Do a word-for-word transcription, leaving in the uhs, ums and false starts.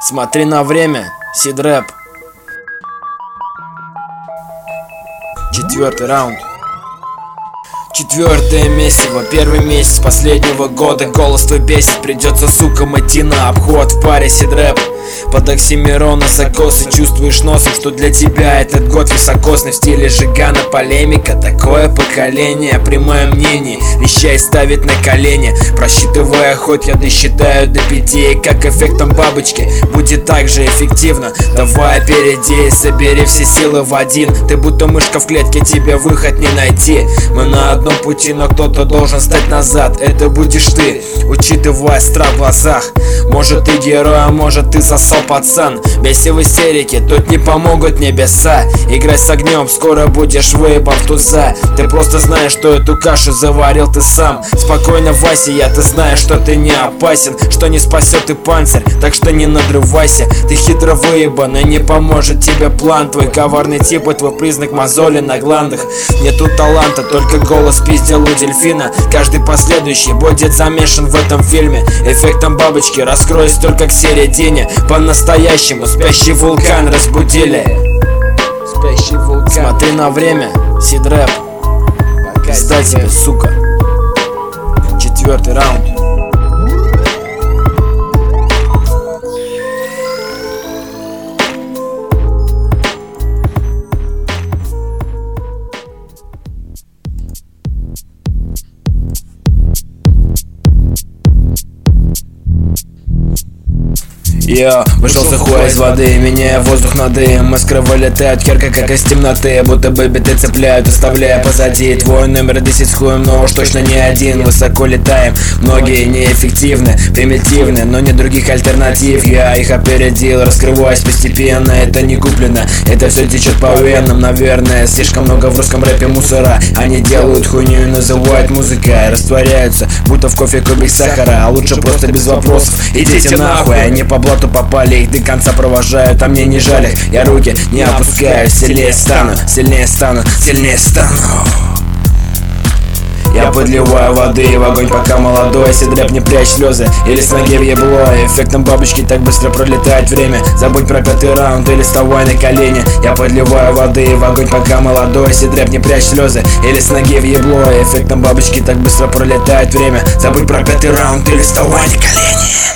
Смотри на время, Сидрэп. Четвертый раунд. Четвертое месяво, первый месяц последнего года. Голос твой бесит, придется, сука, идти на обход. В паре Сидрэп под Оксимирона закосы. Чувствуешь носом, что для тебя этот год високосный. В стиле Жигана полемика, такое поколение. Прямое мнение, вещай ставит на колени. Просчитывая ход, я досчитаю до пяти. Как эффектом бабочки, будет так же эффективно. Давай опереди, собери все силы в один. Ты будто мышка в клетке, тебе выход не найти. Мы на одном пути, но кто-то должен стать назад. Это будешь ты, учитывая страх в глазах. Может ты герой, а может ты засал пацан. Бейся в истерике, тут не помогут небеса. Играй с огнем, скоро будешь выебан в туза. Ты просто знаешь, что эту кашу заварил ты сам. Спокойно, Вася, я ты знаешь, что ты не опасен, что не спасет и панцирь, так что не надрывайся. Ты хитро выебан, и не поможет тебе план. Твой коварный тип и твой признак мозоли на гландах. Нету таланта, только голос пиздил у дельфина. Каждый последующий будет замешан в этом фильме. Эффектом бабочки раскроюсь только к середине. По-настоящему спящий вулкан разбудили. Спящий вулкан. Смотри на время, Сидрэп. Сдай тебе, сука. Четвертый раунд. Я вышел сухой из воды, меняя воздух на дым. Искры вылетают ярко, как из темноты. Будто бы биты цепляют, оставляя позади. Твой номер десять с хуем, но уж точно не один. Высоко летаем, многие неэффективны, примитивны, но нет других альтернатив. Я их опередил, раскрываясь постепенно. Это не куплено, это все течет по венам. Наверное, слишком много в русском рэпе мусора. Они делают хуйню и называют музыкой. Растворяются, будто в кофе кубик сахара. А лучше просто без вопросов идите нахуй. Они по блату попали, их до конца провожают, а мне не жаль их. Я руки не опускаю, сильнее стану, сильнее стану, сильнее стану. Я подливаю воды в огонь, пока молодой. Сидрэп, не прячь слезы или с ноги в ебло. Эффектом бабочки так быстро пролетает время. Забудь про пятый раунд или вставай на колени. Я подливаю воды в огонь, пока молодой. Сидрэп, не прячь слезы или с ноги в ебло. Эффектом бабочки так быстро пролетает время. Забудь про пятый раунд или вставай на колени.